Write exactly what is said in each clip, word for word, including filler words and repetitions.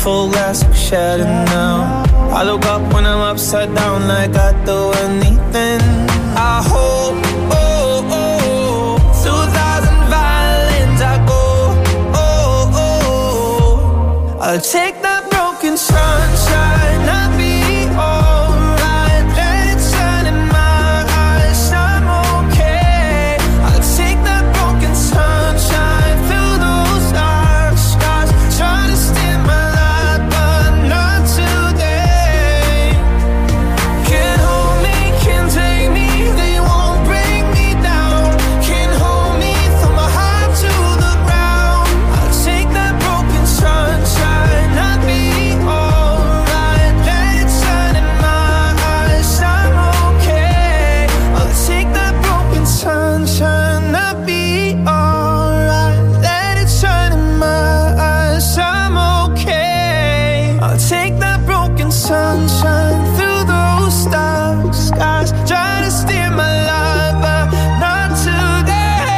full glass of shadow now. I look up when I'm upside down like I'd do anything. I hope, oh, oh, two thousand violins I go, oh, oh. I'll take that broken sunshine, I'll be alright. Let it shine in my eyes, I'm okay. I'll take that broken sunshine through those dark skies. Try to steal my light, but not today. Can't hold me, can't take me, they won't break me down. Can't hold me, throw my heart to the ground. I'll take that broken sunshine, I'll be alright. Let it shine in my eyes, I'm okay. I'll take that broken sunshine, I'll be alright. Let it shine in my eyes, I'm okay. I'll take that broken sunshine through those dark skies. Try to steer my life, but not today.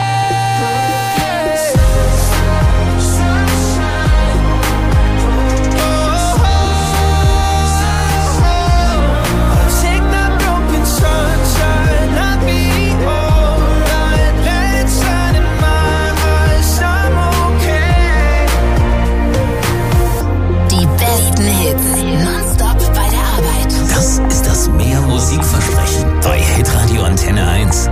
I'll take that broken sunshine, I'll be alright. Let it shine in my eyes, I'm okay. Die besten Hits nonstop bei der Arbeit. Das ist das Mehr Musikversprechen bei Hitradio Antenne eins.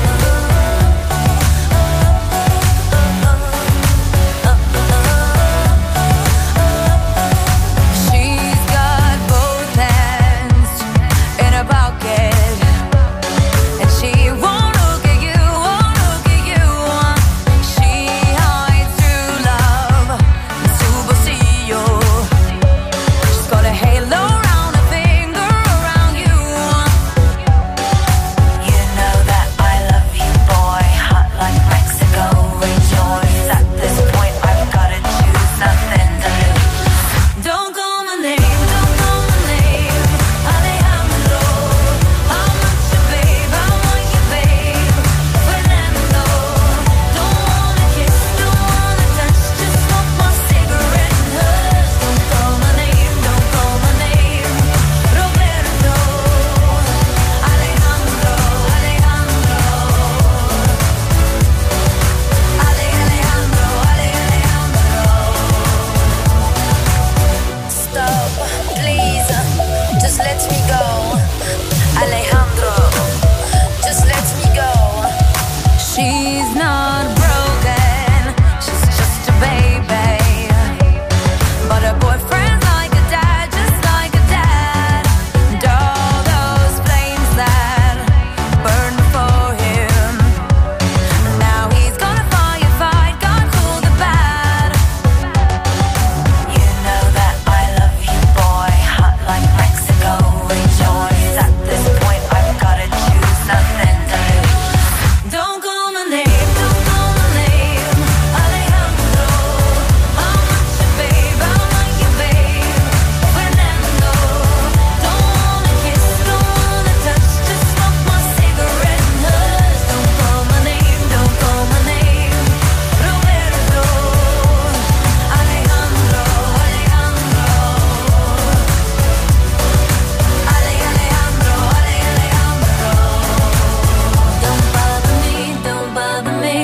She's got both hands in her pocket, and she won't look at you, won't look at you. She hides true love in su bolsillo. She's got a halo around her finger, around you. You know that I love you, boy, hot like Mexico. Rejoice at this point, I've gotta choose, nothing to lose. Don't call my name, don't call my name, Alejandro. I'm not your babe, I want your babe, Fernando. Don't wanna kiss, don't wanna touch, just smoke my cigarette and hush. Don't call my name, don't call my name, Roberto, Alejandro, Alejandro, Ale, Alejandro, Ale, Alejandro. Stop, please, just let me go, Alejandro, just let me go. She's not broken, she's just a baby, but her boyfriend's like a dad, just like a dad. And all those flames that burn for him, now he's gonna firefight, gotta cool the bad. You know that I love you, boy, hot like Mexico. Rejoice at this point, I've gotta choose, nothing to lose. Don't call my name, don't call my name, Alejandro. I'm not your babe, I'm not your babe, Fernando. Don't wanna kiss, don't wanna touch, just smoke my cigarette and hush. Don't call my name, don't call my name, Roberto, Alejandro, Alejandro, Ale, Alejandro, Ale, Alejandro. Don't bother me, don't bother me,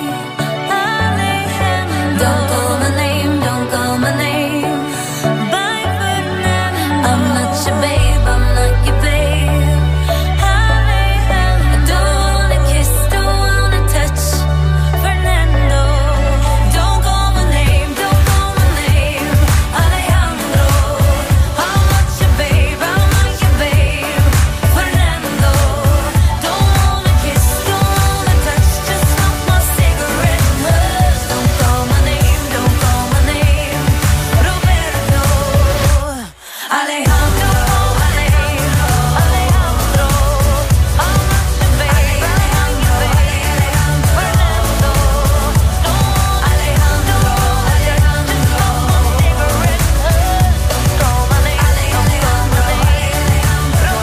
Alejandro. Don't call my name, don't call my name, bye Fernando. I'm not your babe, I'm not your babe, Alejandro. Don't wanna kiss, don't wanna touch, Fernando. Don't call my name, don't call my name, Alejandro. I'm not your babe, I'm not your babe, Fernando. Don't wanna kiss, don't wanna touch, just smoke my cigarette and hush. Don't call my name, don't call my name, Roberto, Alejandro, Alejandro, Alejandro. I'm not your babe, Alejandro, Alejandro, Fernando. Don't Alejandro, Alejandro, just smoke my cigarette and hush. Don't call my name, Alejandro, Alejandro,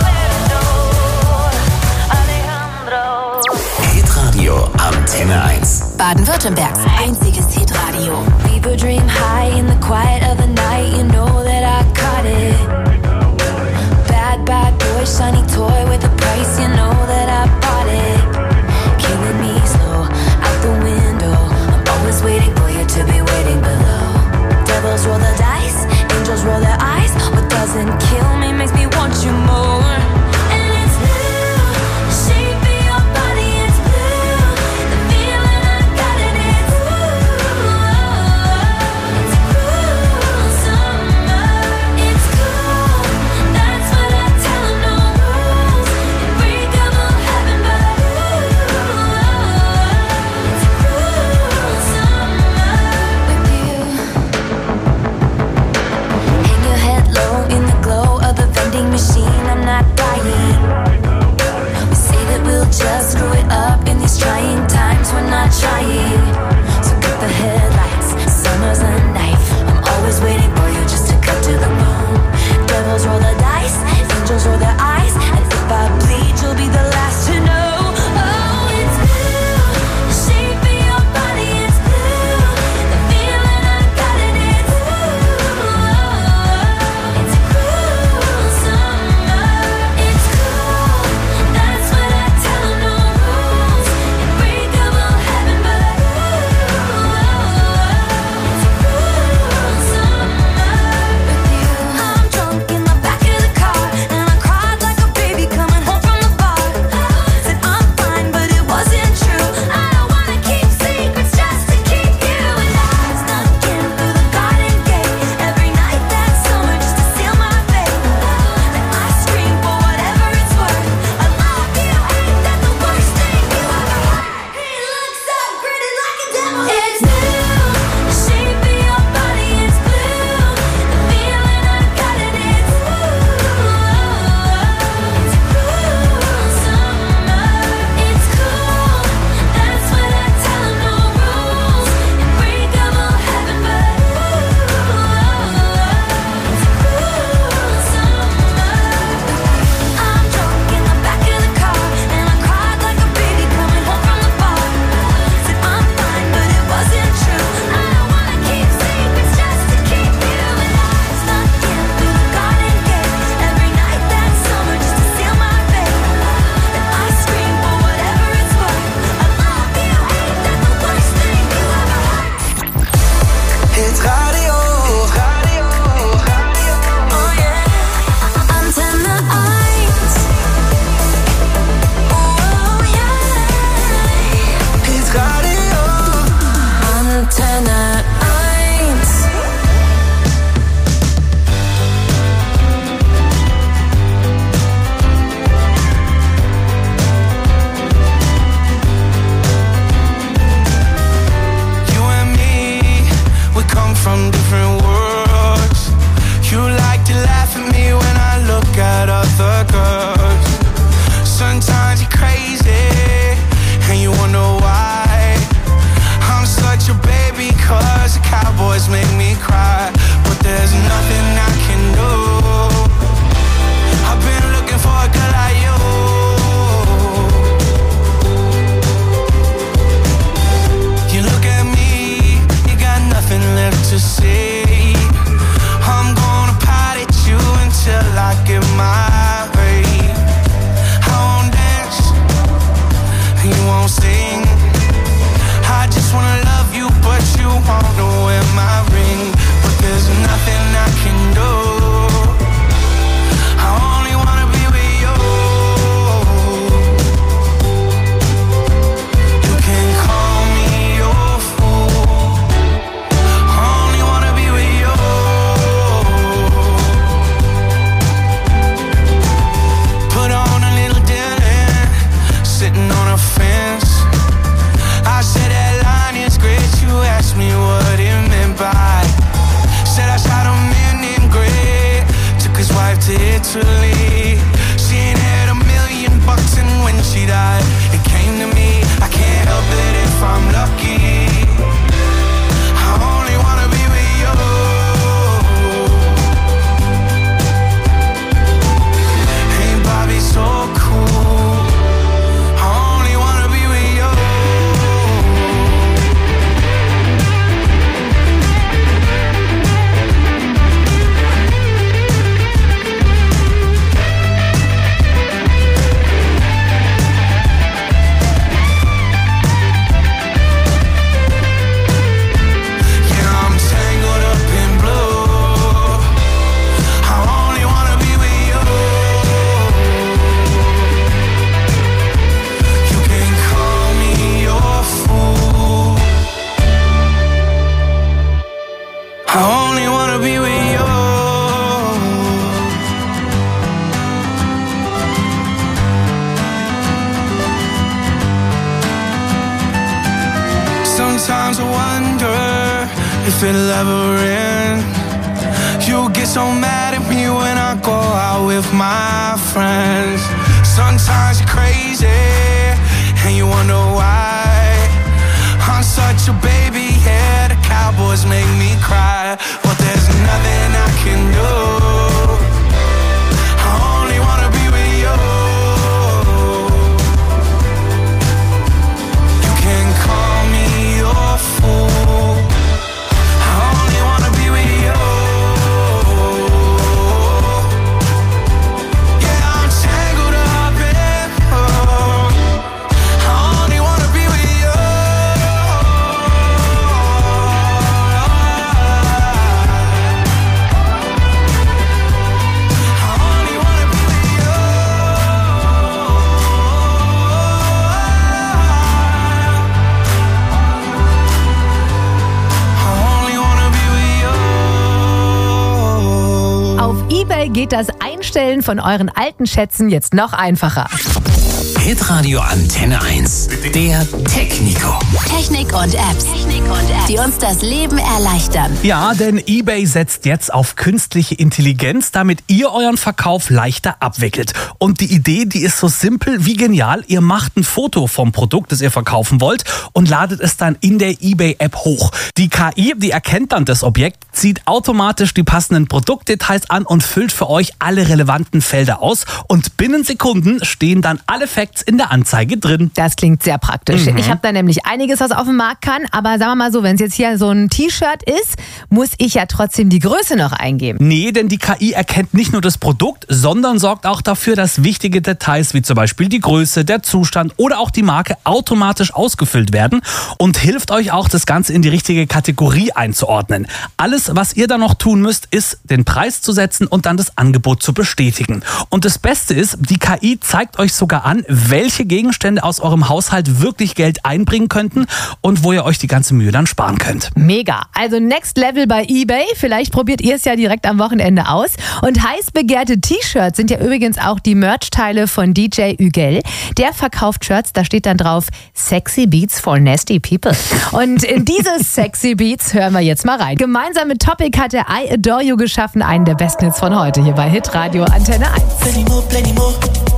Roberto, Alejandro. Hitradio Antenne eins. Baden-Württembergs einziges Hitradio. People dream high in the quiet of the night. You naturally. She ain't had a million bucks and when she died, it came to me. I can't help it if I'm lucky. I only wanna be with you. Hey Bobby, so cool. I only wanna be with you. I only wanna be with you. Sometimes I wonder if it'll ever end. You get so mad at me when I go out with my friends. Sometimes you're crazy and you wonder why. I'm such a baby, yeah, the Cowboys make me cry. But there's nothing I can do. I only wanna be with you. You can call me your fool. I only wanna be with you. Yeah, I'm tangled up in love. I only wanna be with you. Auf eBay geht das Einstellen von euren alten Schätzen jetzt noch einfacher. Hitradio Antenne eins. Der Technico. Technik und Apps, Technik und Apps, die uns das Leben erleichtern. Ja, denn eBay setzt jetzt auf künstliche Intelligenz, damit ihr euren Verkauf leichter abwickelt. Und die Idee, die ist so simpel wie genial. Ihr macht ein Foto vom Produkt, das ihr verkaufen wollt und ladet es dann in der eBay-App hoch. Die K I, die erkennt dann das Objekt, zieht automatisch die passenden Produktdetails an und füllt für euch alle relevanten Felder aus. Und binnen Sekunden stehen dann alle Facts in der Anzeige drin. Das klingt sehr praktisch. Mhm. Ich habe da nämlich einiges, was auf dem Markt kann. Aber sagen wir mal so, wenn es jetzt hier so ein T-Shirt ist, muss ich ja trotzdem die Größe noch eingeben. Nee, denn die K I erkennt nicht nur das Produkt, sondern sorgt auch dafür, dass wichtige Details wie zum Beispiel die Größe, der Zustand oder auch die Marke automatisch ausgefüllt werden und hilft euch auch, das Ganze in die richtige Kategorie einzuordnen. Alles, was ihr dann noch tun müsst, ist, den Preis zu setzen und dann das Angebot zu bestätigen. Und das Beste ist, die K I zeigt euch sogar an, welche Gegenstände aus eurem Haushalt wirklich Geld einbringen könnten und wo ihr euch die ganze Mühe dann sparen könnt. Mega. Also Next Level bei eBay. Vielleicht probiert ihr es ja direkt am Wochenende aus. Und heiß begehrte T-Shirts sind ja übrigens auch die Merch-Teile von D J Ügel. Der verkauft Shirts, da steht dann drauf Sexy Beats for Nasty People. Und in diese Sexy Beats hören wir jetzt mal rein. Gemeinsam mit Topic hat er I Adore You geschaffen, einen der besten Hits von heute hier bei Hitradio Antenne eins. Plenty more, plenty more.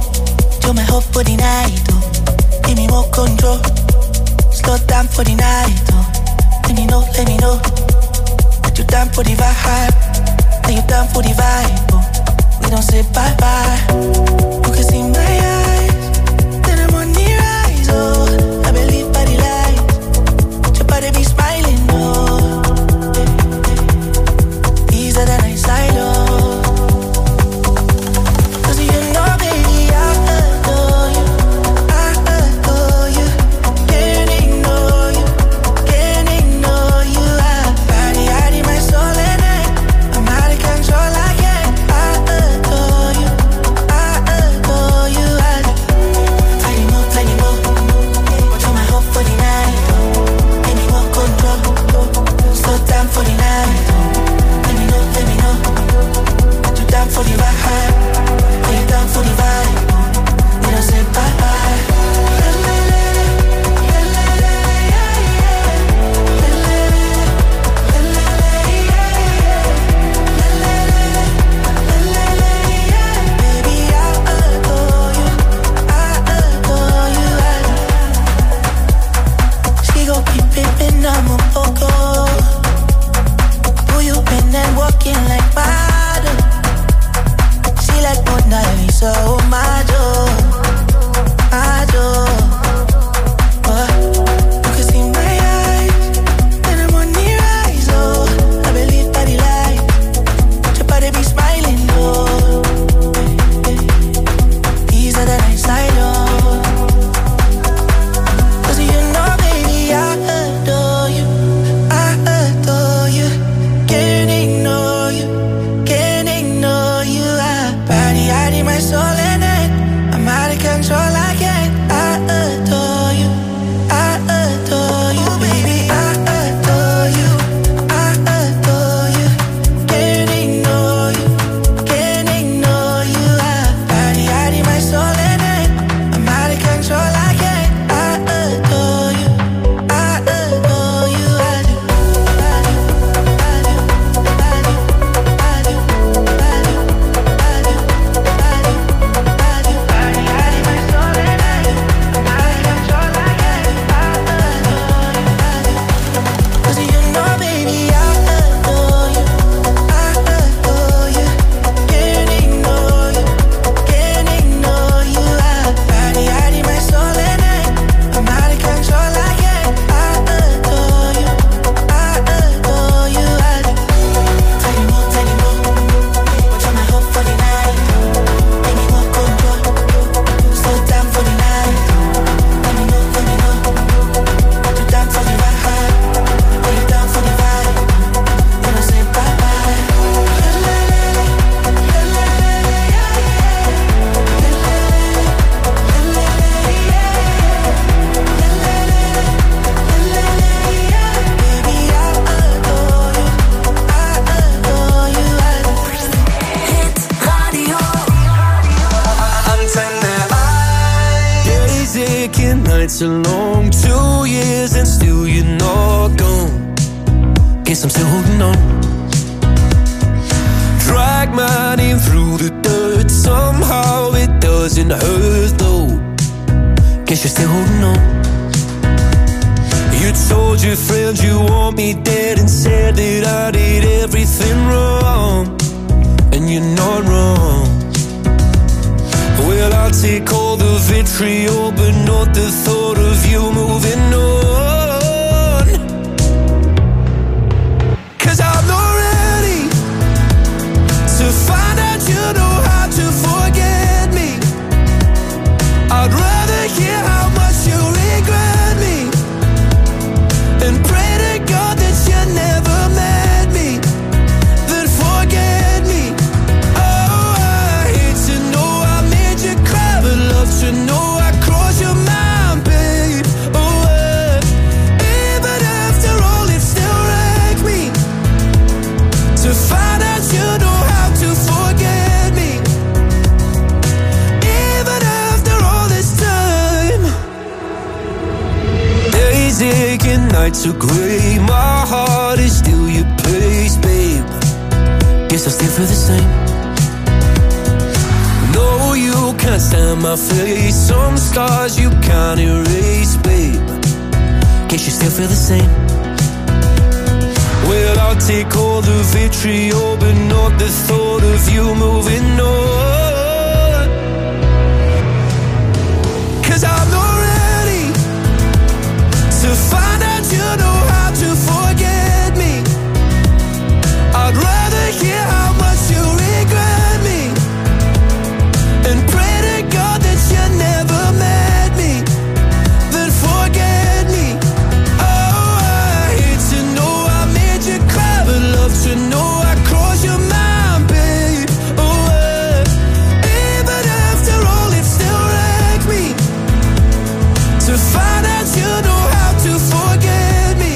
Do my hope for the night, oh. Give me more control. Slow down for the night, oh. Let me know, let me know. That you down for the vibe. That you down for the vibe, oh. We don't say bye bye. You can see my eyes. Then I'm on the rise, oh. I believe by the light. Your body be smiling, oh. Easier than I silo. so long, two years and still you're not gone. Guess I'm still holding on. Drag my name through the dirt, somehow it doesn't hurt though. Guess you're still holding on. You told your friends you want me dead and said that I did everything wrong, and you're not wrong. Well, I'll take all the vitriol, but not the thought of you moving on. Cause I'm not ready to find out you know how to forget me. I'd rather hear how much you regret me and pray to God that you never met me, then forget me. Oh, I hate to know I made you cry, but love to know I crossed your mind, babe. Oh, uh, even after all, it still wrecked me to find out you know how to forget me. Even after all this time, days aching, nights are grey, my heart is still your place, babe. Guess I still feel the same. No, you can't stand my face, some scars you can't erase, babe. Guess you still feel the same. Well, I'll take all the vitriol, but not the thought of you moving on. Cause I'm not ready to find out you know how to forget me. I'd rather hear how much you regret me and pray to God that you never met me, then forget me. Oh, I hate to know I made you cry, but love to know I crossed your mind, babe. Oh, uh, even after all, it still wrecked me to find out you know how to forget me.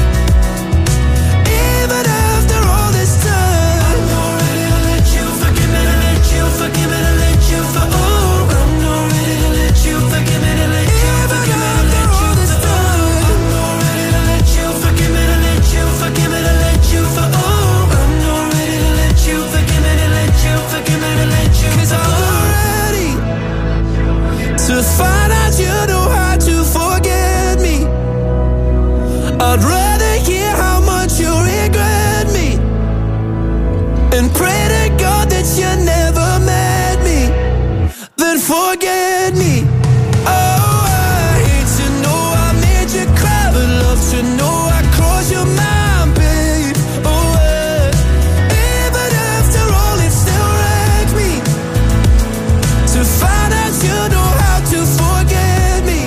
Even after all this time, I'm not ready to let you forgive me, to let you forgive me, to let you for oh, I'm not ready to let you forgive me, to let you forgive me, to let you this time. I'm not ready to let you forgive me, to let you forgive me, to let you for oh, I'm not ready to let you forgive me, to let you forgive me, to let you. Cause I'm not ready to find out you know how to forget me. I'd rather hear how much you regret me and pray to God that you never met me, then forget me. Oh, I hate to know I made you cry, but love to know I crossed your mind, babe. Oh, uh, even after all, it still wrecked me to find out you know how to forget me.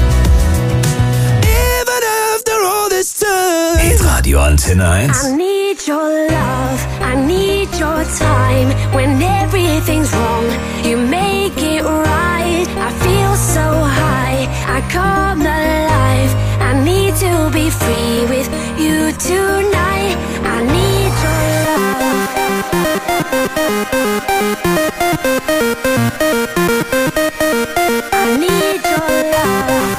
Even after all this time. Hitradio Antenne eins. I need your love, I need your time. When everything's wrong, you make it right. I feel so high, I come alive. I need to be free with you tonight. I need your love. I need your love.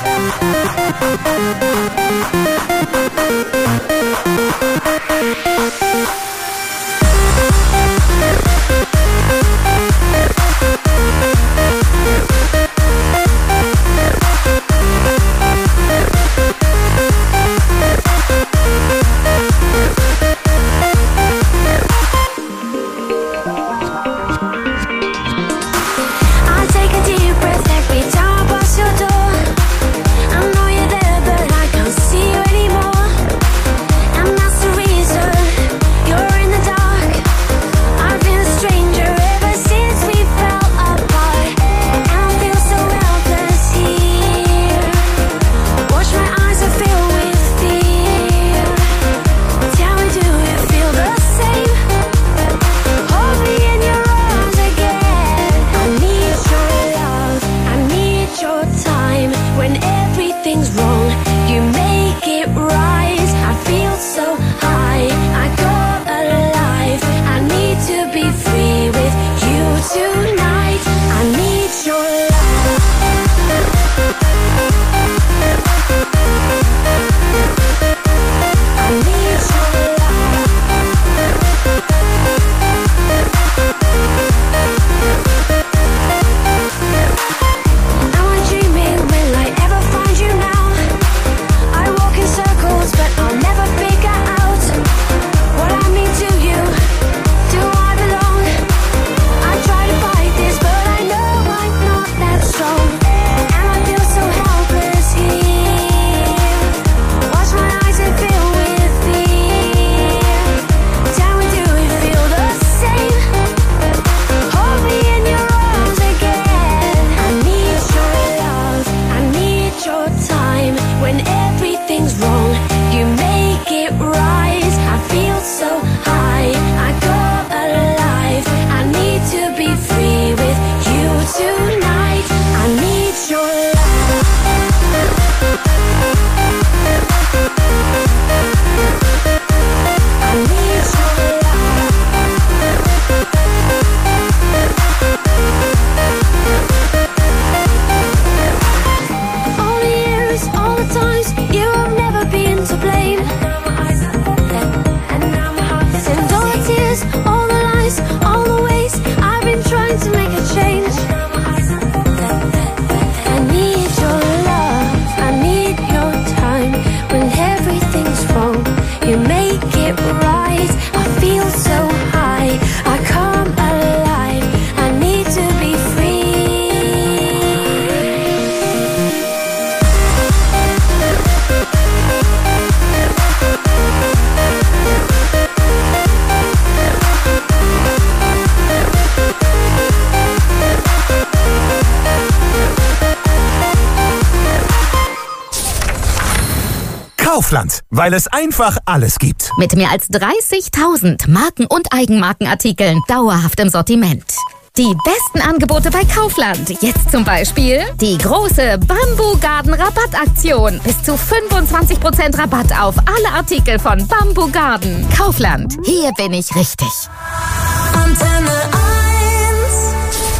Kaufland, weil es einfach alles gibt. Mit mehr als dreißigtausend Marken- und Eigenmarkenartikeln dauerhaft im Sortiment. Die besten Angebote bei Kaufland. Jetzt zum Beispiel die große Bamboo Garden Rabattaktion. Bis zu fünfundzwanzig Prozent Rabatt auf alle Artikel von Bamboo Garden. Kaufland. Hier bin ich richtig. Antenne eins.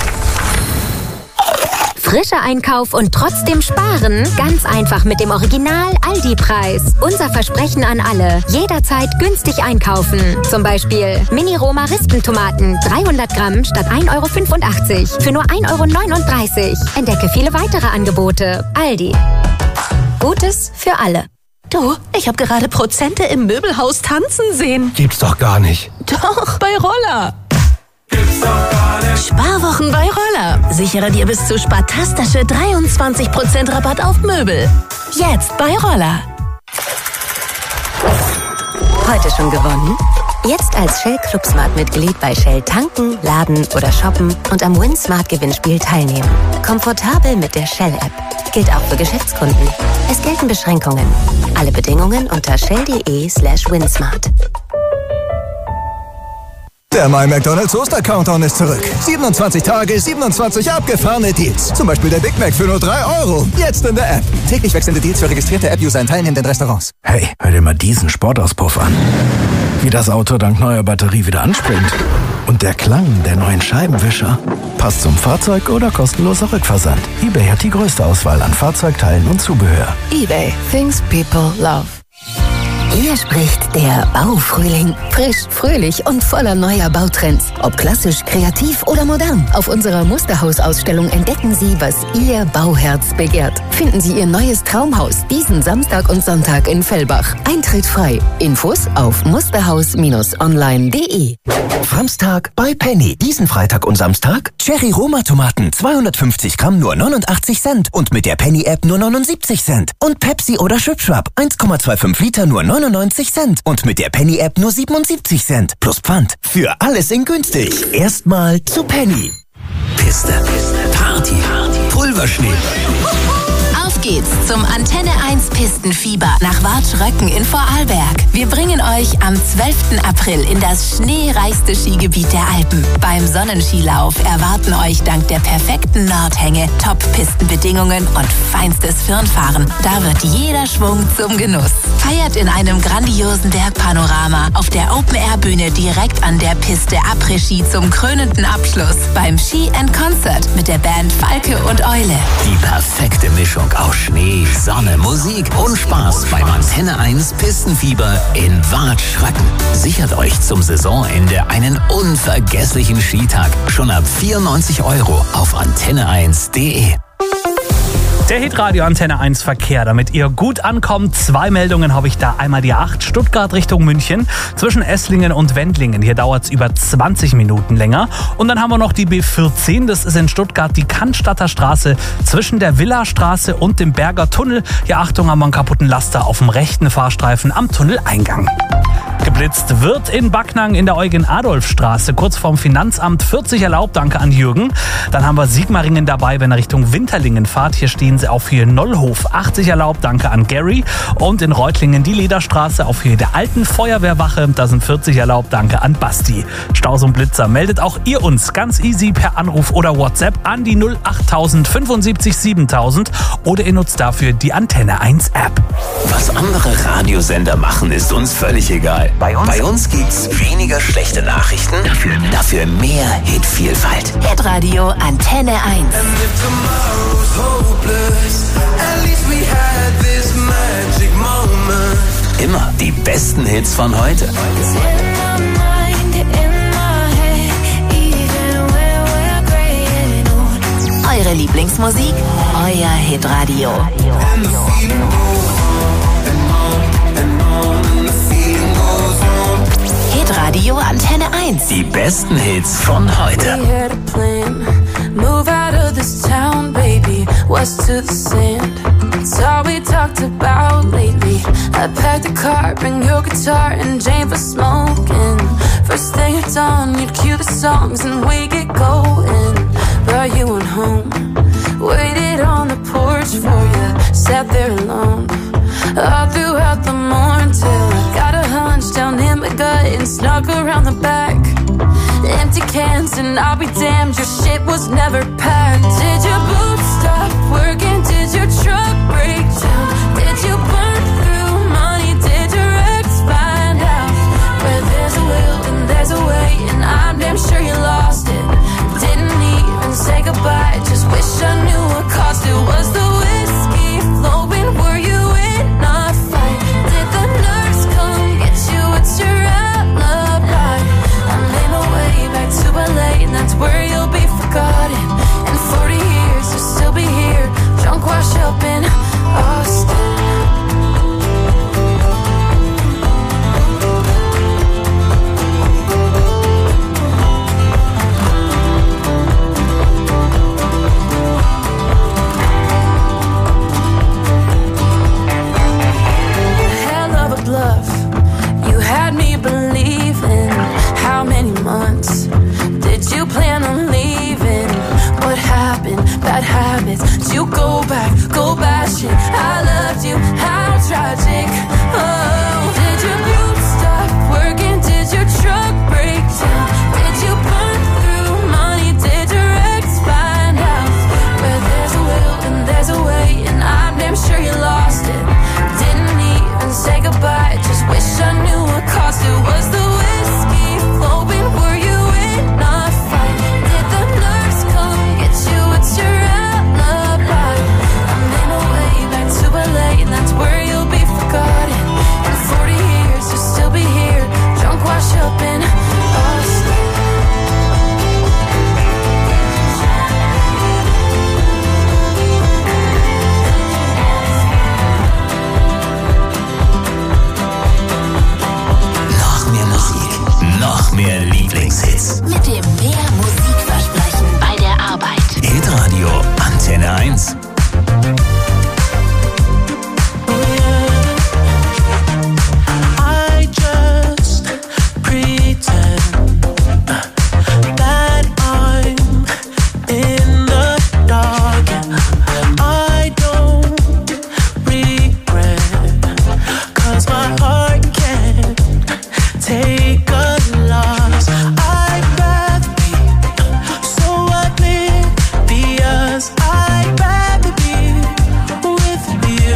Frischer Einkauf und trotzdem sparen? Ganz einfach mit dem Original Aldi-Preis. Unser Versprechen an alle. Jederzeit günstig einkaufen. Zum Beispiel Mini-Roma-Rispentomaten. dreihundert Gramm statt ein Euro fünfundachtzig. Für nur ein Euro neununddreißig. Entdecke viele weitere Angebote. Aldi. Gutes für alle. Du, ich habe gerade Prozente im Möbelhaus tanzen sehen. Gibt's doch gar nicht. Doch, bei Roller. Sparwochen bei Roller. Sichere dir bis zu spartastische dreiundzwanzig Prozent Rabatt auf Möbel. Jetzt bei Roller. Heute schon gewonnen? Jetzt als Shell Club Smart Mitglied bei Shell tanken, laden oder shoppen und am Win Smart Gewinnspiel teilnehmen. Komfortabel mit der Shell App. Gilt auch für Geschäftskunden. Es gelten Beschränkungen. Alle Bedingungen unter shell.de slash winsmart. Der My McDonald's Oster-Countdown ist zurück. siebenundzwanzig Tage, siebenundzwanzig abgefahrene Deals. Zum Beispiel der Big Mac für nur drei Euro. Jetzt in der App. Täglich wechselnde Deals für registrierte App-User in teilnehmenden Restaurants. Hey, hör dir mal diesen Sportauspuff an. Wie das Auto dank neuer Batterie wieder anspringt. Und der Klang der neuen Scheibenwischer. Passt zum Fahrzeug oder kostenloser Rückversand. eBay hat die größte Auswahl an Fahrzeugteilen und Zubehör. eBay. Things people love. Hier spricht der Baufrühling. Frisch, fröhlich und voller neuer Bautrends. Ob klassisch, kreativ oder modern. Auf unserer Musterhausausstellung entdecken Sie, was Ihr Bauherz begehrt. Finden Sie Ihr neues Traumhaus diesen Samstag und Sonntag in Fellbach. Eintritt frei. Infos auf musterhaus Bindestrich online Punkt de. Framstag bei Penny. Diesen Freitag und Samstag Cherry Roma Tomaten zweihundertfünfzig Gramm nur neunundachtzig Cent und mit der Penny App nur neunundsiebzig Cent. Und Pepsi oder Schwipschwap eins Komma fünfundzwanzig Liter nur neunundneunzig Cent und mit der Penny App nur siebenundsiebzig Cent. Plus Pfand. Für alles in günstig. Erstmal zu Penny. Piste, Party, Pulverschnee. Auf geht's zum Antenne eins Pistenfieber nach Watschröcken in Vorarlberg. Wir bringen euch am zwölften April in das schneereichste Skigebiet der Alpen. Beim Sonnenskilauf erwarten euch dank der perfekten Nordhänge Top-Pistenbedingungen und feinstes Firnfahren. Da wird jeder Schwung zum Genuss. Feiert in einem grandiosen Bergpanorama auf der Open-Air-Bühne direkt an der Piste Après-Ski zum krönenden Abschluss beim Ski and Concert mit der Band Falke und Eule. Die perfekte Mischung aus Schnee, Sonne, Musik und Spaß beim Antenne eins Pistenfieber in Watschröcken. Sichert euch zum Saisonende einen unvergesslichen Skitag schon ab vierundneunzig Euro auf antenne eins Punkt de. Der Hitradio Antenne eins Verkehr, damit ihr gut ankommt. Zwei Meldungen habe ich da. Einmal die acht, Stuttgart Richtung München, zwischen Esslingen und Wendlingen. Hier dauert es über zwanzig Minuten länger. Und dann haben wir noch die B vierzehn, das ist in Stuttgart die Cannstatter Straße zwischen der Villastraße und dem Berger Tunnel. Hier Achtung, haben wir einen kaputten Laster auf dem rechten Fahrstreifen am Tunneleingang. Geblitzt wird in Backnang in der Eugen-Adolf-Straße, kurz vorm Finanzamt. vierzig erlaubt, danke an Jürgen. Dann haben wir Sigmaringen dabei, wenn ihr Richtung Winterlingen fahrt. Hier stehen sie auf Höhe Nollhof. achtzig erlaubt, danke an Gary. Und in Reutlingen die Lederstraße auf Höhe der alten Feuerwehrwache. Da sind vierzig erlaubt, danke an Basti. Staus und Blitzer meldet auch ihr uns ganz easy per Anruf oder WhatsApp an die null achttausend fünfundsiebzig siebentausend oder ihr nutzt dafür die Antenne eins App. Was andere Radiosender machen, ist uns völlig egal. Bei uns, Bei uns gibt's weniger schlechte Nachrichten, dafür, dafür mehr Hitvielfalt. Hitradio Antenne eins. Immer die besten Hits von heute. Eure Lieblingsmusik, euer Hitradio. Hitradio Antenne eins. Die besten Hits von heute. Move out of this town, baby, west to the sand. It's all we talked about lately. I packed a car, bring your guitar and Jane for smoking. First thing at dawn, you'd cue the songs and we get going. But you went home, waited on the porch for you, sat there alone. all throughout the morning till I got a hunch down in my gut and snuck around the back. Empty cans and I'll be damned, your shit was never packed. Did your boots stop working? Did your truck break down? Did you burn through money? Did your ex find out? Where there's a will and there's a way, and I'm damn sure you lost it. Didn't even say goodbye, just wish I knew what cost it. Was the whiskey flowing? Were you in a fight? Did the nurse come get you? It's your alibi. I made my way back to L A, and that's where you'll be forgotten. In forty years you'll still be here, drunk, washed up in Austin. Bluff. You had me believing. How many months did you plan on leaving? What happened? Bad habits. Did you go back? Go bashing. I loved you. How tragic. Oh, did your boots stop working? Did your truck break down? Did you burn through money? Did your ex find out? Where there's a will and there's a way, and I'm damn sure you lost it. Didn't even say goodbye, just wish I knew what cost it. Was the whiskey flowing? Were you in a fight? Did the nurse come get you? It's your alibi. I made my way back to L A, and that's where you'll be forgotten. In forty years you'll still be here, drunk, washed up in Austin. Noch mehr Lieblingshits. Mit dem mehr Musikversprechen bei der Arbeit. Hitradio Antenne eins. I just pretend that I'm in the dark. I don't regret, 'cause my heart can't take a loss. I'd rather be so oblivious. I'd rather be with you.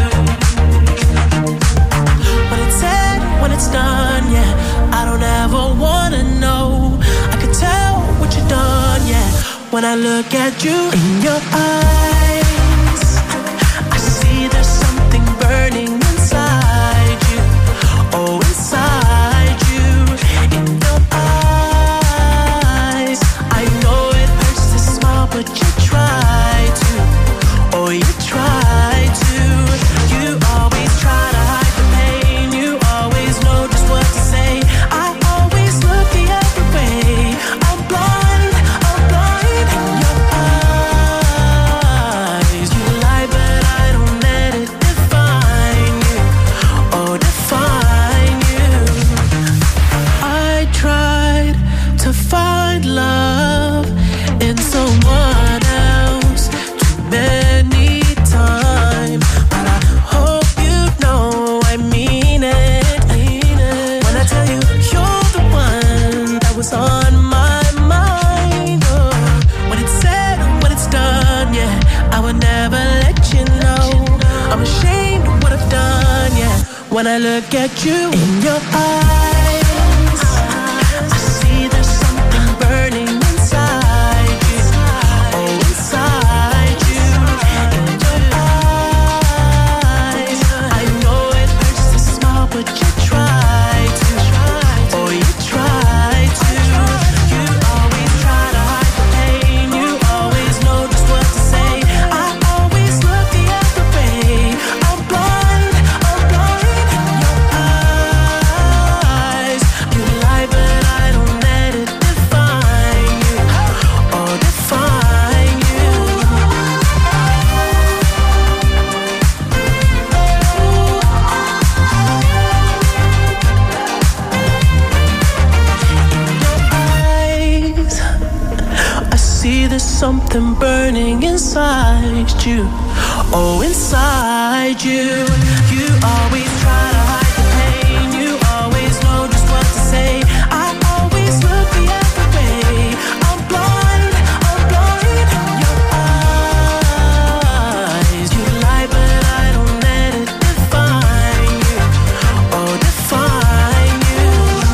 When it's said, when it's done, yeah, I don't ever wanna know. I can tell what you've done, yeah. When I look at you in your eyes, I see there's something burning inside you. Oh, inside you. In your eyes, I know it hurts to smile, but you try to. Oh, you try to. You always try to hide the pain. You always know just what to say. I always look the other way. I'm blind, I'm blind in your eyes. You lie, but I don't let it define you. Oh, define you. I tried to find love in someone else too many times, but I hope you know I mean it. When I tell you you're the one that was on my mind. Oh, when it's said and when it's done, yeah, I would never let you know. I'm ashamed of what I've done, yeah. When I look at you in your eyes, I see there's something burning inside you. Oh, inside you. In your eyes, I know it hurts to smile, but you try to. Oh, you try to. You always try to hide the pain. You always know just what to say. I always look the other way. I'm blind, I'm blind in your eyes. see there's something burning inside you. Oh, inside you. You always try to hide the pain. You always know just what to say. I always look the other way. I'm blind, I'm blind. Your eyes, you lie, but I don't let it define you. Oh, define you.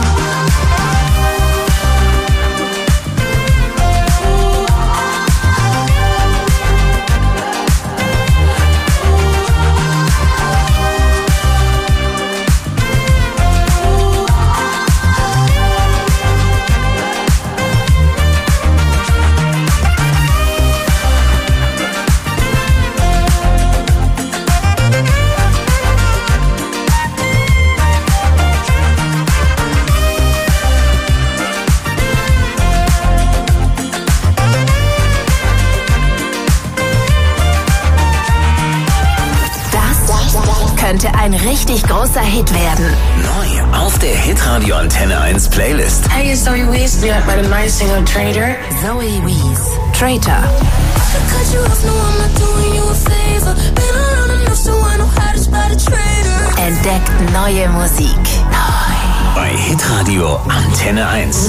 Könnte ein richtig großer Hit werden. Neu auf der Hitradio Antenne eins Playlist. Hey, it's Zoe Wees. You like by the nice singer Traitor. Zoe Wees. Traitor. Entdeckt neue Musik. Neu. Bei Hitradio Antenne eins.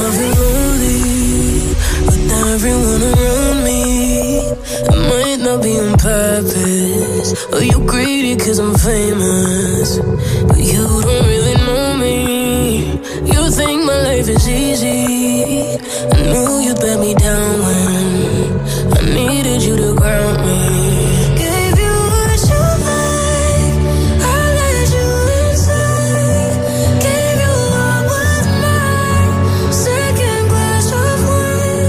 Everyone around me, it might not be on purpose. Oh, you greedy cause I'm famous, but you don't really know me. You think my life is easy. I knew you'd let me down when I needed you to ground me. Gave you what you like, I let you inside. Gave you what was mine, second glass of wine.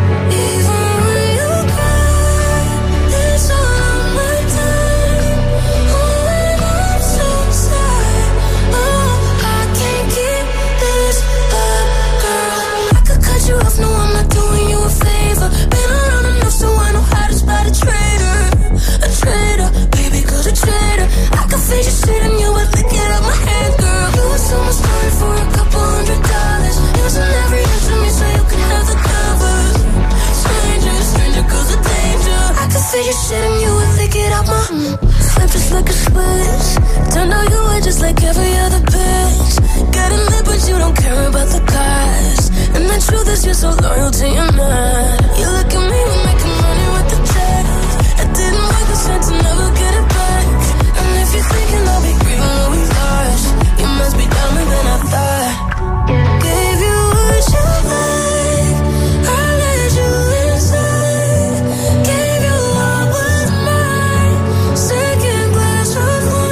Like every other bitch, got a lip but you don't care about the guys. And the truth is you're so loyal to your man. You look at me, we're making money with the checks. I didn't work a cent to never get it back. And if you're thinking I'll be grieving what we lost, you must be dumber than I thought. Gave you what you like, I let you inside. Gave you what was mine, second glass of wine.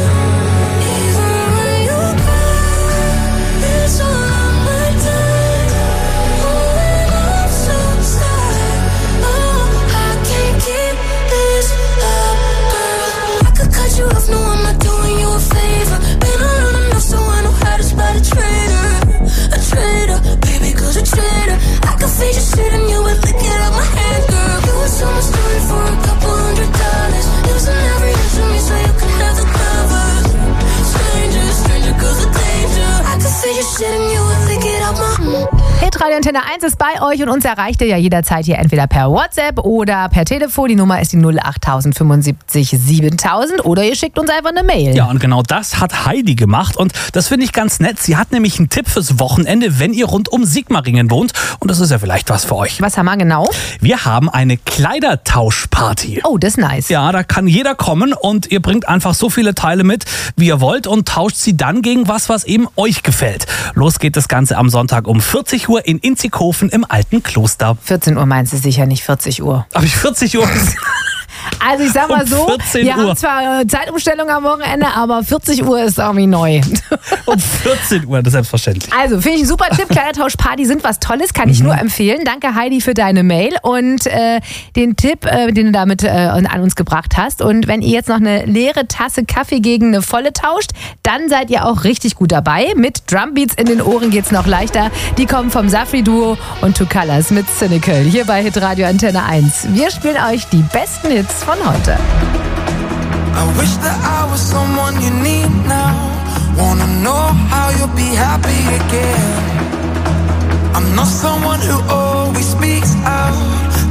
Hitradio Antenne eins ist bei euch und uns erreicht ihr ja jederzeit hier entweder per WhatsApp oder per Telefon. Die Nummer ist die null acht fünfundsiebzig siebentausend oder ihr schickt uns einfach eine Mail. Ja, und genau das hat Heidi gemacht und das finde ich ganz nett. Sie hat nämlich einen Tipp fürs Wochenende, wenn ihr rund um Sigmaringen wohnt und das ist ja vielleicht was für euch. Was haben wir genau? Wir haben eine Kleidertauschparty. Oh, das ist nice. Ja, da kann jeder kommen und ihr bringt einfach so viele Teile mit, wie ihr wollt und tauscht sie dann gegen was, was eben euch gefällt. Los geht das Ganze am Sonntag um vierzig Uhr in Inzighofen im Alten Kloster. vierzehn Uhr meinst du sicher, nicht vierzig Uhr. Habe ich vierzig Uhr? Also ich sag mal um so, vierzehn wir Uhr. haben zwar äh, Zeitumstellung am Wochenende, aber vierzig Uhr ist irgendwie neu. Um vierzehn Uhr, das ist selbstverständlich. Also finde ich einen super Tipp, Kleidertauschparty sind was Tolles, kann ich Mhm. nur empfehlen. Danke Heidi für deine Mail und äh, den Tipp, äh, den du damit äh, an uns gebracht hast. Und wenn ihr jetzt noch eine leere Tasse Kaffee gegen eine volle tauscht, dann seid ihr auch richtig gut dabei. Mit Drumbeats in den Ohren geht's noch leichter. Die kommen vom Safri-Duo und Two Colors mit Cynical hier bei Hitradio Antenne eins. Wir spielen euch die besten Hits von heute. I wish that I was someone you need now. Wanna know how you'll be happy again. I'm not someone who always speaks out,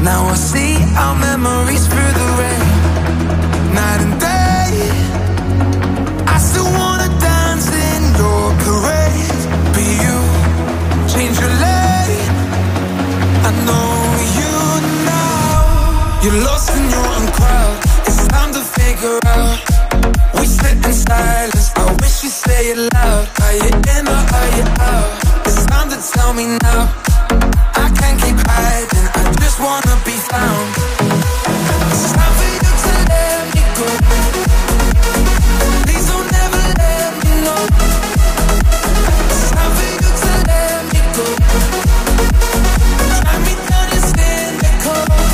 You're lost in your own crowd. It's time to figure out. We sit in silence. I wish you say it loud. Are you in or are you out? It's time to tell me now. I can't keep hiding. I just wanna be found. It's time for you to let me go. Please don't ever let me know. It's time for you to let me go. Drag me down and stand the cold.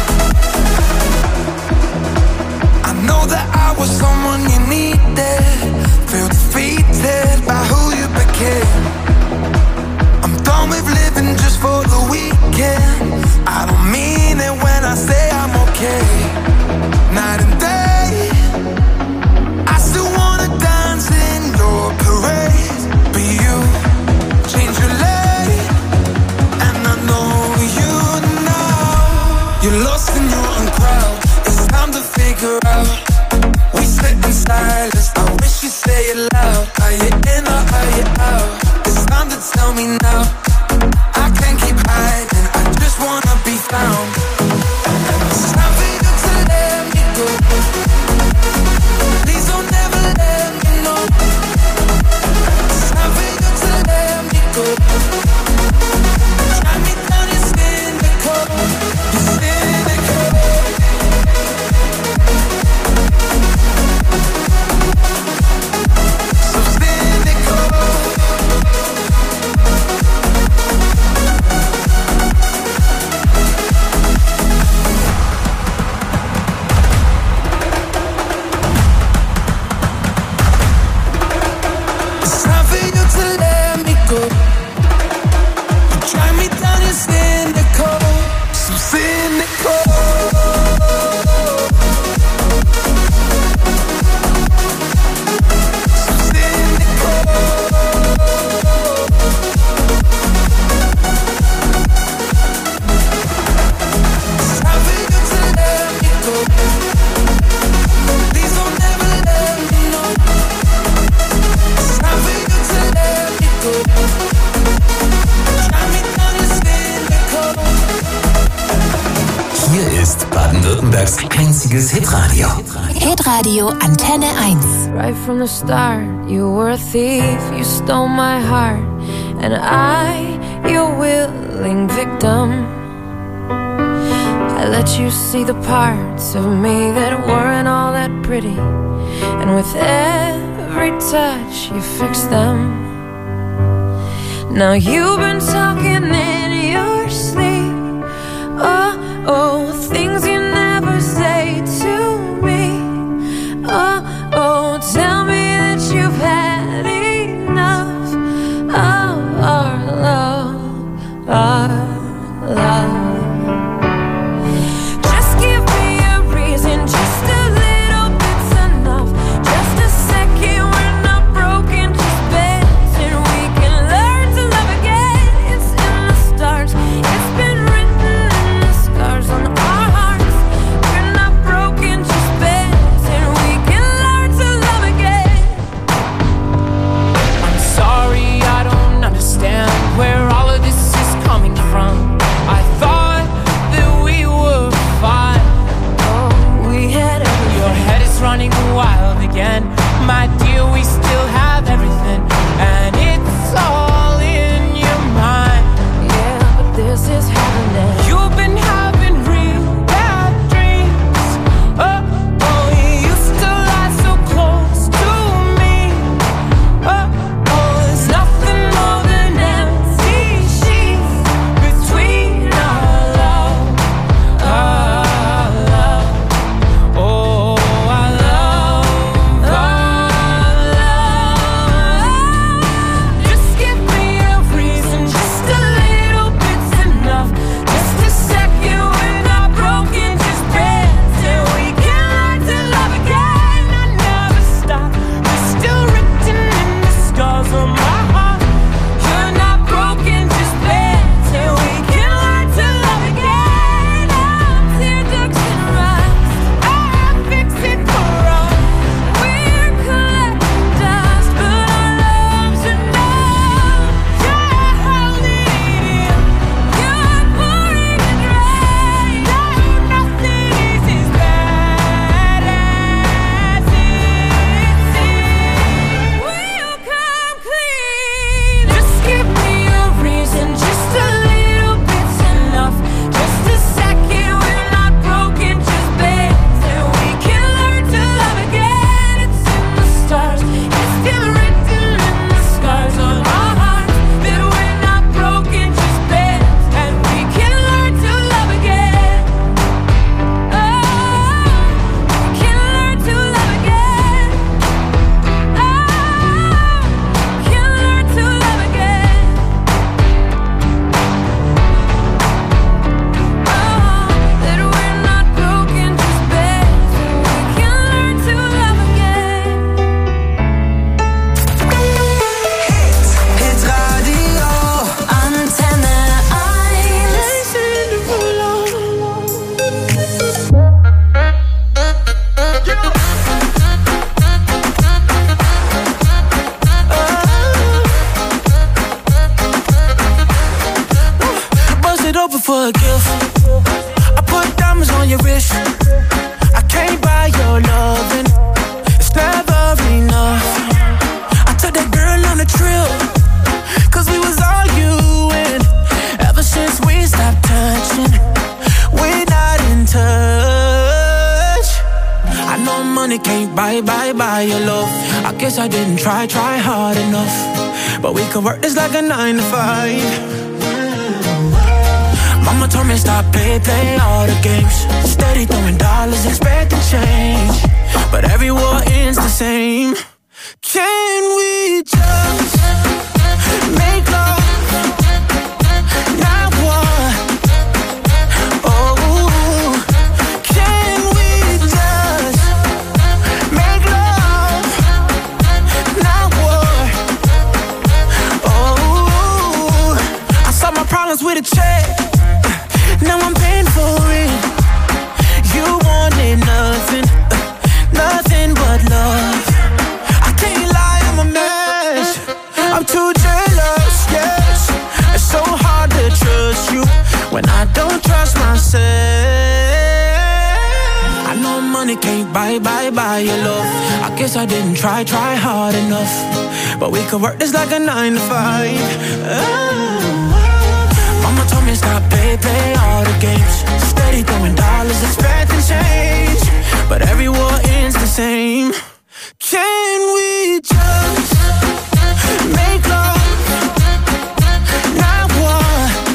I know that I was someone you needed. Feel defeated by who you became. I'm done with living just for the weekend. I don't mean it when I say I'm okay. Night and day, I still wanna dance in your parade. But you change your lane, and I know you now. You're lost in your own crowd. It's time to figure out. We sit in silence. I wish you say it loud. Are you in or are you out? It's time to tell me now. I can't keep hiding. I just wanna be found. It's time for you to let me go. Please don't ever let me know. It's time for you to let me go. Drag me down, you're cynical. You're cynical. So cynical. It's time for you to let me go. You drag me down, you're cynical. So cynical. So cynical. It's time for you to let me go. Please don't ever let me know. It's time for you to let me go. Drag me down, you're cynical. Hier ist Baden-Württembergs einziges Hitradio. Hitradio Antenne eins. Right from the start, you were a thief, you stole my heart, and I, your willing victim. I let you see the parts of me that weren't all that pretty, and with every touch you fixed them. Now you've been talking in your sleep. Oh, oh, things you never say to me. Oh, oh, tell me that you've had enough of our love, our love. Just give me a reason, just a little bit's enough. Just a second, we're not broken, just bends, and we can learn to love again. It's in the stars, it's been hoping for a gift. I put diamonds on your wrist. I can't buy your loving. It's never enough. I took that girl on a trip, cause we was arguing. Ever since we stopped touching, we're not in touch. I know money can't buy, buy, buy your love. I guess I didn't try, try hard enough. But we could work this like a nine to five. Mama told me stop, play, play all the games. Steady throwing dollars, expecting change. But every war ends the same. Can we just make love? Not war. Oh, can we just make love? Not war. Oh, I solved my problems with a check. Now I'm paying for it. You wanted nothing, nothing but love. I can't lie, I'm a mess. I'm too jealous, yes. It's so hard to trust you when I don't trust myself. I know money can't buy, buy, buy your love. I guess I didn't try, try hard enough. But we could work this like a nine to five. Oh. Mama told me stop, play, play all the games. Steady throwing dollars, expecting change. But every war ends the same. Can we just make love? Not war.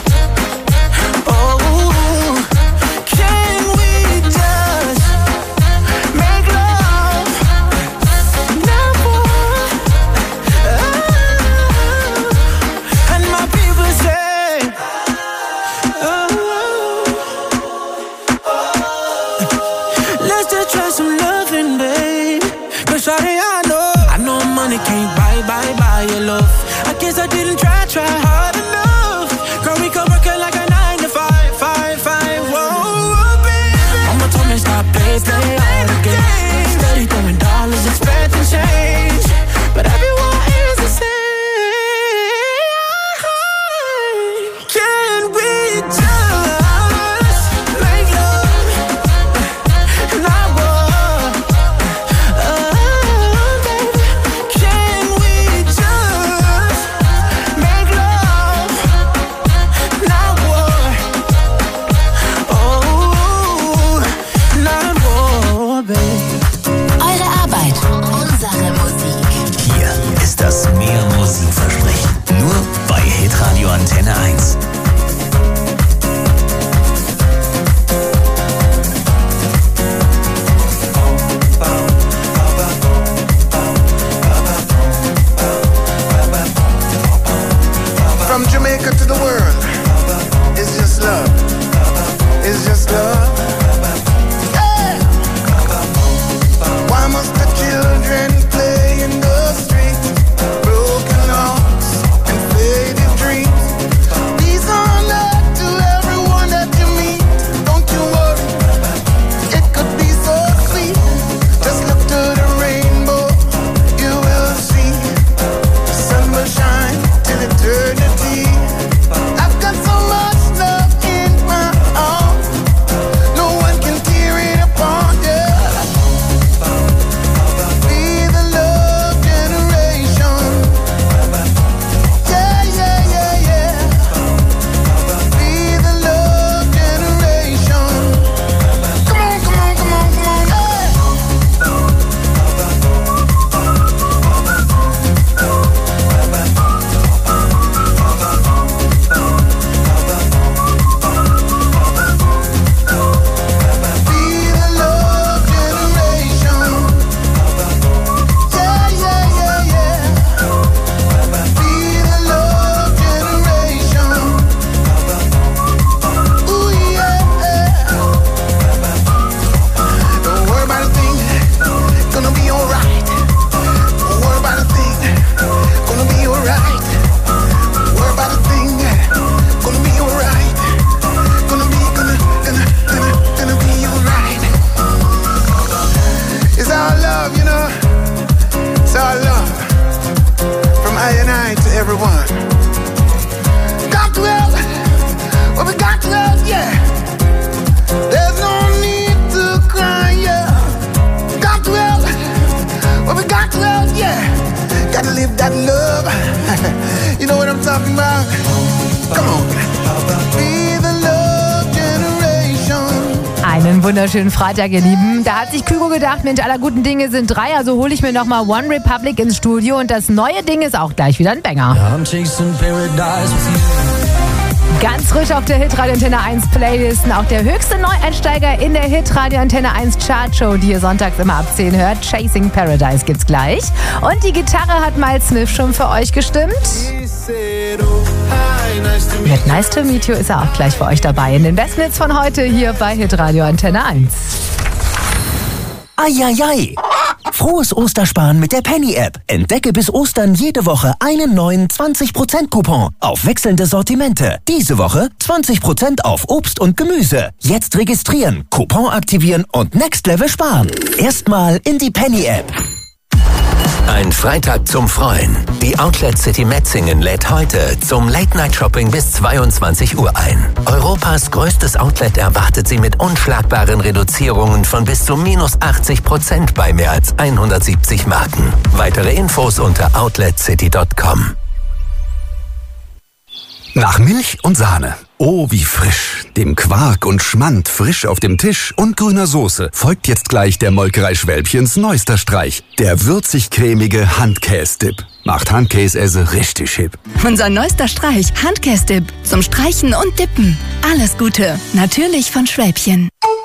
Oh, can we just make love? Not war. Oh, and my people say, let's just try some loving, babe. Cause shawty, I know, I know money can't buy, buy, buy your love. I guess I didn't try, try hard enough. Girl, we could work it like a nine to five, five, five, whoa, baby. Mama told me stop, play, play all the games. Steady throwing dollars, expecting change. But everyone is the same. Can we just make love? Not war. Oh, baby. Can we just make love? Not war. Oh, not war. Einen wunderschönen Freitag, ihr Lieben. Da hat sich Kygo gedacht, Mensch, aller guten Dinge sind drei, also hole ich mir nochmal One Republic ins Studio und das neue Ding ist auch gleich wieder ein Banger. Ganz frisch auf der Hitradio Antenne eins Playlist, auch der höchste Neueinsteiger in der Hitradio Antenne eins Chartshow, die ihr sonntags immer ab zehn hört. Chasing Paradise gibt's gleich. Und die Gitarre hat Miles Smith schon für euch gestimmt. Mit Nice to Meet You ist er auch gleich für euch dabei in den besten Hits von heute hier bei Hitradio Antenne eins. Eieiei! Frohes Ostersparen mit der Penny-App. Entdecke bis Ostern jede Woche einen neuen zwanzig Prozent Coupon auf wechselnde Sortimente. Diese Woche zwanzig Prozent auf Obst und Gemüse. Jetzt registrieren, Coupon aktivieren und Next Level sparen. Erstmal in die Penny-App. Ein Freitag zum Freuen. Die Outlet City Metzingen lädt heute zum Late-Night-Shopping bis zweiundzwanzig Uhr ein. Europas größtes Outlet erwartet Sie mit unschlagbaren Reduzierungen von bis zu minus achtzig Prozent bei mehr als hundertsiebzig Marken. Weitere Infos unter outlet city punkt com. Nach Milch und Sahne. Oh, wie frisch. Dem Quark und Schmand frisch auf dem Tisch und grüner Soße folgt jetzt gleich der Molkerei Schwälbchens neuester Streich. Der würzig-cremige Handkäse-Dip. Macht Handkäse richtig hip. Unser neuester Streich, Handkäse-Dip. Zum Streichen und Dippen. Alles Gute. Natürlich von Schwälbchen.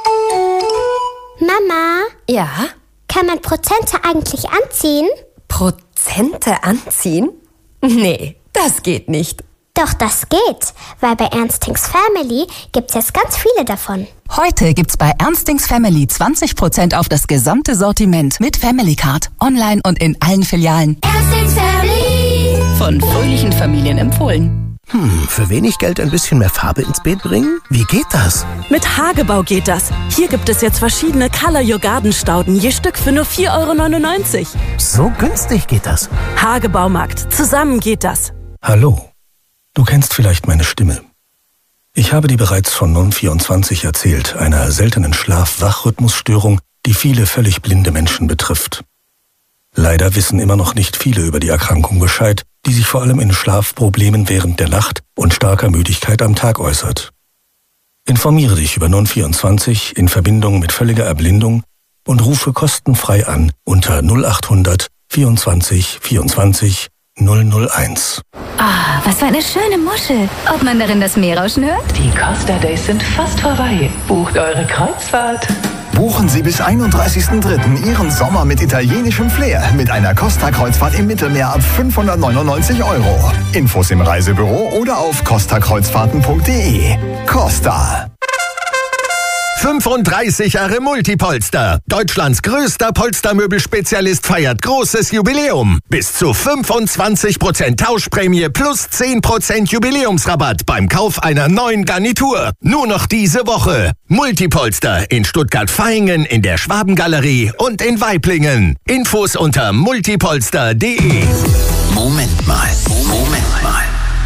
Mama? Ja? Kann man Prozente eigentlich anziehen? Prozente anziehen? Nee, das geht nicht. Doch, das geht, weil bei Ernstings Family gibt's jetzt ganz viele davon. Heute gibt's bei Ernstings Family zwanzig Prozent auf das gesamte Sortiment mit Family Card, online und in allen Filialen. Ernstings Family! Von fröhlichen Familien empfohlen. Hm, für wenig Geld ein bisschen mehr Farbe ins Beet bringen? Wie geht das? Mit Hagebau geht das. Hier gibt es jetzt verschiedene Color Your Garden Stauden, je Stück für nur vier Euro neunundneunzig. So günstig geht das. Hagebaumarkt. Zusammen geht das. Hallo. Du kennst vielleicht meine Stimme. Ich habe dir bereits von N O N vierundzwanzig erzählt, einer seltenen Schlaf-Wach-Rhythmusstörung, die viele völlig blinde Menschen betrifft. Leider wissen immer noch nicht viele über die Erkrankung Bescheid, die sich vor allem in Schlafproblemen während der Nacht und starker Müdigkeit am Tag äußert. Informiere dich über N O N vierundzwanzig in Verbindung mit völliger Erblindung und rufe kostenfrei an unter null achthundert vierundzwanzig vierundzwanzig null null eins. Ah, was für eine schöne Muschel. Ob man darin das Meerrauschen hört? Die Costa Days sind fast vorbei. Bucht eure Kreuzfahrt. Buchen Sie bis einunddreißigsten dritten Ihren Sommer mit italienischem Flair mit einer Costa-Kreuzfahrt im Mittelmeer ab fünfhundertneunundneunzig Euro. Infos im Reisebüro oder auf costa kreuzfahrten punkt de. Costa. fünfunddreißig Jahre Multipolster. Deutschlands größter Polstermöbelspezialist feiert großes Jubiläum. Bis zu fünfundzwanzig Prozent Tauschprämie plus zehn Prozent Jubiläumsrabatt beim Kauf einer neuen Garnitur. Nur noch diese Woche. Multipolster in Stuttgart-Vaihingen, in der Schwabengalerie und in Waiblingen. Infos unter multipolster punkt de. Moment mal, Moment mal.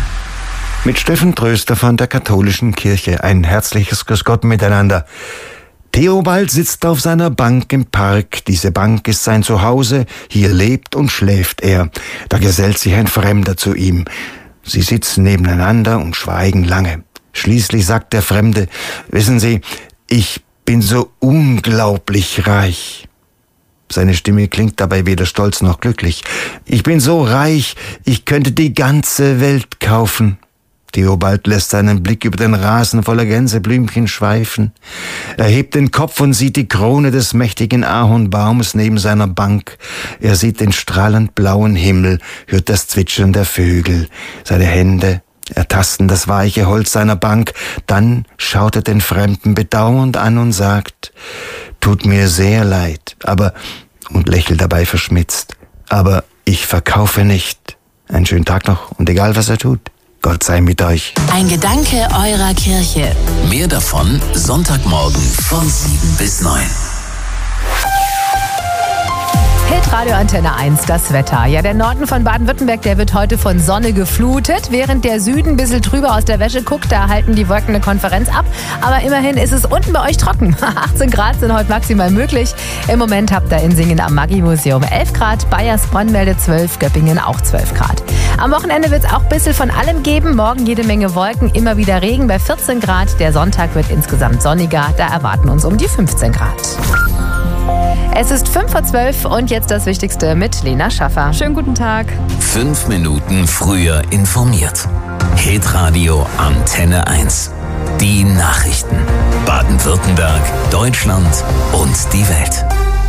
Mit Steffen Tröster von der katholischen Kirche ein herzliches Grüß Gott miteinander. Theobald sitzt auf seiner Bank im Park. Diese Bank ist sein Zuhause. Hier lebt und schläft er. Da gesellt sich ein Fremder zu ihm. Sie sitzen nebeneinander und schweigen lange. Schließlich sagt der Fremde: Wissen Sie, ich bin so unglaublich reich. Seine Stimme klingt dabei weder stolz noch glücklich. Ich bin so reich, ich könnte die ganze Welt kaufen. Theobald lässt seinen Blick über den Rasen voller Gänseblümchen schweifen. Er hebt den Kopf und sieht die Krone des mächtigen Ahornbaums neben seiner Bank. Er sieht den strahlend blauen Himmel, hört das Zwitschern der Vögel. Seine Hände ertasten das weiche Holz seiner Bank. Dann schaut er den Fremden bedauernd an und sagt: Tut mir sehr leid, aber, und lächelt dabei verschmitzt, aber ich verkaufe nicht. Einen schönen Tag noch und egal was er tut, Gott sei mit euch. Ein Gedanke eurer Kirche. Mehr davon Sonntagmorgen von sieben bis neun. Hitradio Antenne eins, das Wetter. Ja, der Norden von Baden-Württemberg, der wird heute von Sonne geflutet. Während der Süden ein bisschen drüber aus der Wäsche guckt, da halten die Wolken eine Konferenz ab. Aber immerhin ist es unten bei euch trocken. achtzehn Grad sind heute maximal möglich. Im Moment habt ihr in Singen am Maggi-Museum elf Grad, Bayersbronn meldet zwölf, Göppingen auch zwölf Grad. Am Wochenende wird es auch ein bisschen von allem geben. Morgen jede Menge Wolken, immer wieder Regen bei vierzehn Grad. Der Sonntag wird insgesamt sonniger, da erwarten uns um die fünfzehn Grad. Es ist fünf vor zwölf und jetzt das Wichtigste mit Lena Schaffer. Schönen guten Tag. Fünf Minuten früher informiert. Hitradio Antenne eins. Die Nachrichten. Baden-Württemberg, Deutschland und die Welt.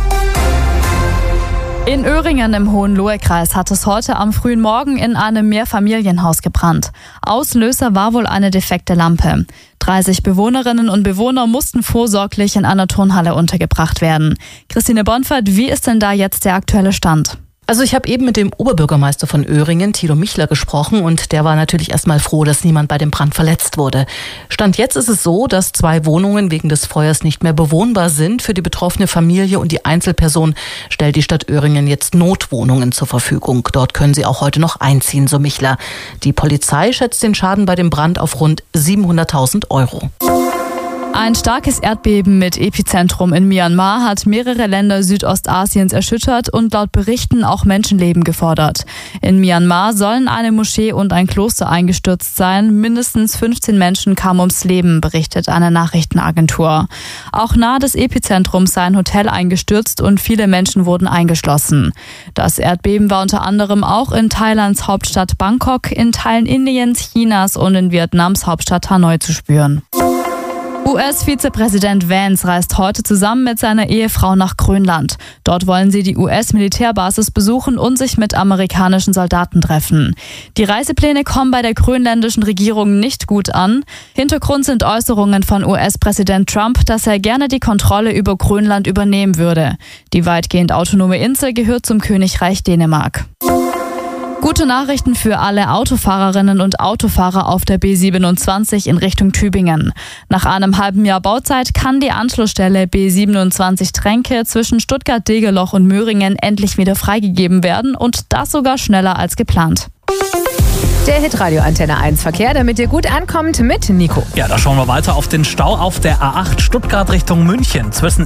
In Öhringen im Hohenlohe-Kreis hat es heute am frühen Morgen in einem Mehrfamilienhaus gebrannt. Auslöser war wohl eine defekte Lampe. dreißig Bewohnerinnen und Bewohner mussten vorsorglich in einer Turnhalle untergebracht werden. Christine Bonfert, wie ist denn da jetzt der aktuelle Stand? Also ich habe eben mit dem Oberbürgermeister von Öhringen, Thilo Michler, gesprochen und der war natürlich erstmal froh, dass niemand bei dem Brand verletzt wurde. Stand jetzt ist es so, dass zwei Wohnungen wegen des Feuers nicht mehr bewohnbar sind. Für die betroffene Familie und die Einzelperson stellt die Stadt Öhringen jetzt Notwohnungen zur Verfügung. Dort können sie auch heute noch einziehen, so Michler. Die Polizei schätzt den Schaden bei dem Brand auf rund siebenhunderttausend Euro. Ein starkes Erdbeben mit Epizentrum in Myanmar hat mehrere Länder Südostasiens erschüttert und laut Berichten auch Menschenleben gefordert. In Myanmar sollen eine Moschee und ein Kloster eingestürzt sein. Mindestens fünfzehn Menschen kamen ums Leben, berichtet eine Nachrichtenagentur. Auch nahe des Epizentrums sei ein Hotel eingestürzt und viele Menschen wurden eingeschlossen. Das Erdbeben war unter anderem auch in Thailands Hauptstadt Bangkok, in Teilen Indiens, Chinas und in Vietnams Hauptstadt Hanoi zu spüren. U S-Vizepräsident Vance reist heute zusammen mit seiner Ehefrau nach Grönland. Dort wollen sie die U S-Militärbasis besuchen und sich mit amerikanischen Soldaten treffen. Die Reisepläne kommen bei der grönländischen Regierung nicht gut an. Hintergrund sind Äußerungen von U S-Präsident Trump, dass er gerne die Kontrolle über Grönland übernehmen würde. Die weitgehend autonome Insel gehört zum Königreich Dänemark. Gute Nachrichten für alle Autofahrerinnen und Autofahrer auf der B siebenundzwanzig in Richtung Tübingen. Nach einem halben Jahr Bauzeit kann die Anschlussstelle B siebenundzwanzig Tränke zwischen Stuttgart-Degeloch und Möhringen endlich wieder freigegeben werden und das sogar schneller als geplant. Der Hitradio Antenne eins Verkehr, damit ihr gut ankommt mit Nico. Ja, da schauen wir weiter auf den Stau auf der A acht Stuttgart Richtung München. Zwischen...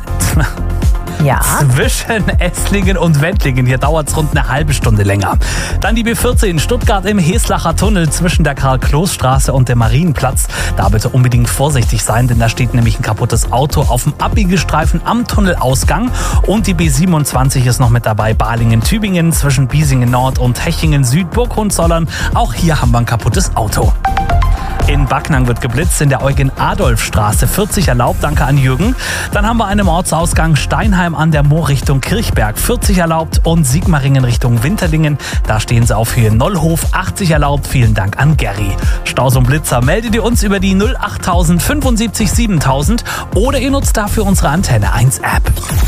Ja. Zwischen Esslingen und Wendlingen. Hier dauert es rund eine halbe Stunde länger. Dann die B vierzehn Stuttgart im Heslacher Tunnel zwischen der Karl-Kloß-Straße und dem Marienplatz. Da bitte unbedingt vorsichtig sein, denn da steht nämlich ein kaputtes Auto auf dem Abbiegestreifen am Tunnelausgang. Und die B siebenundzwanzig ist noch mit dabei. Balingen-Tübingen zwischen Biesingen Nord und Hechingen Süd, Burg-Hohenzollern. Auch hier haben wir ein kaputtes Auto. In Backnang wird geblitzt, in der Eugen-Adolf-Straße vierzig erlaubt, danke an Jürgen. Dann haben wir einen Ortsausgang Steinheim an der Moor Richtung Kirchberg, vierzig erlaubt und Sigmaringen Richtung Winterlingen. Da stehen sie auf Höhe Nollhof, achtzig erlaubt, vielen Dank an Gary. Staus und Blitzer meldet ihr uns über die null achttausend fünfundsiebzig siebentausend oder ihr nutzt dafür unsere Antenne eins App.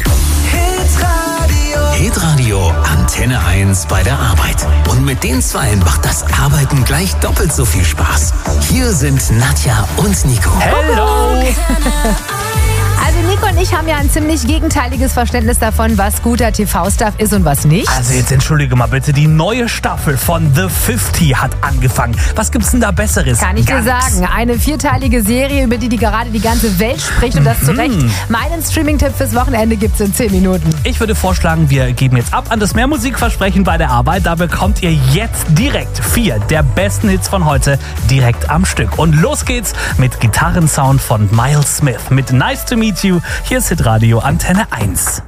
Hitradio Antenne eins bei der Arbeit. Und mit den Zweien macht das Arbeiten gleich doppelt so viel Spaß. Hier sind Nadja und Nico. Hello! Also Nico und ich haben ja ein ziemlich gegenteiliges Verständnis davon, was guter T V-Stuff ist und was nicht. Also jetzt entschuldige mal bitte, die neue Staffel von The fünfzig hat angefangen. Was gibt's denn da Besseres? Kann ich Gar dir sagen. nix. Eine vierteilige Serie, über die, die gerade die ganze Welt spricht und das zu Recht. Meinen Streaming-Tipp fürs Wochenende gibt's in zehn Minuten. Ich würde vorschlagen, wir geben jetzt ab an das Mehrmusikversprechen bei der Arbeit. Da bekommt ihr jetzt direkt vier der besten Hits von heute direkt am Stück. Und los geht's mit Gitarrensound von Miles Smith mit Nice to Meet You. Hier ist Hitradio Antenne eins.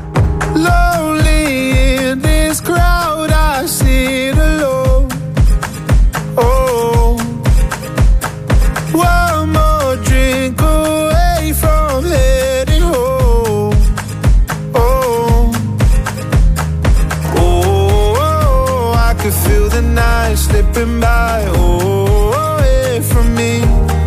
Lonely in this crowd, I sit alone. Oh, one more drink away from heading home. Oh, oh, I could feel the night slipping by. Oh, away from me.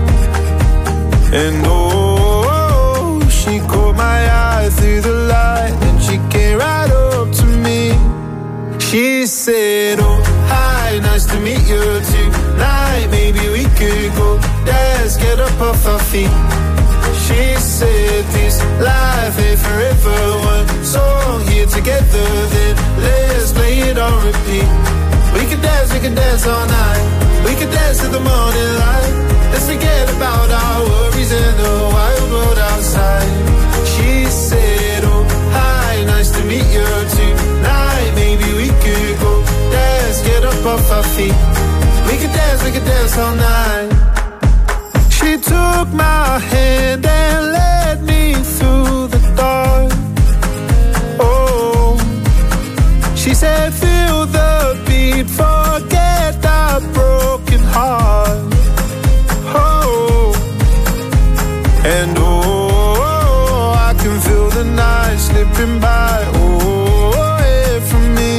And oh, she caught my eye through the light and she came right up to me. She said, oh, hi, nice to meet you tonight. Maybe we could go dance, get up off our feet. She said, this life ain't forever. One song here together, then let's play it on repeat. We can dance, we can dance all night. We can dance to the morning light. Let's forget about our worries in the wild world outside. She said, oh, hi, nice to meet you tonight. Maybe we could go dance, get up off our feet. We could dance, we could dance all night. She took my hand and led me through the dark. Oh, she said, feel the beat, forget that broken heart. Oh, and oh, I can feel the night slipping by. Oh, away from me.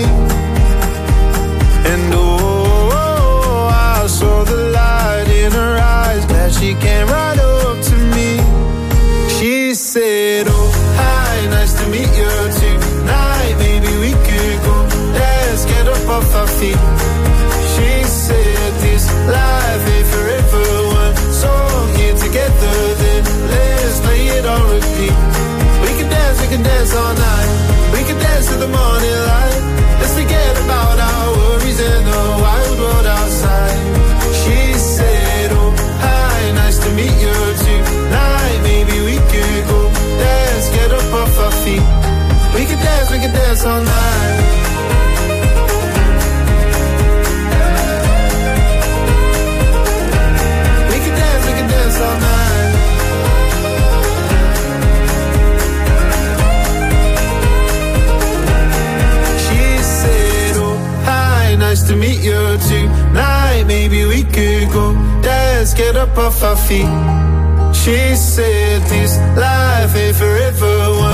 And oh, I saw the light in her eyes. Glad she came right up to me. She said, oh, hi, nice to meet you tonight. Maybe we could go dance, get up off our feet. She said, this life ain't forever. One song here together, then let's play it on repeat. We can dance, we can dance all night. We can dance to the morning light. Let's forget about our worries in the wild world outside. She said, oh, hi, nice to meet you tonight. Maybe we could go dance, get up off our feet. We can dance, we can dance all night. We can dance, we can dance all night. She said, oh, hi, nice to meet you tonight. Maybe we could go dance, get up off our feet. She said, this life ain't forever.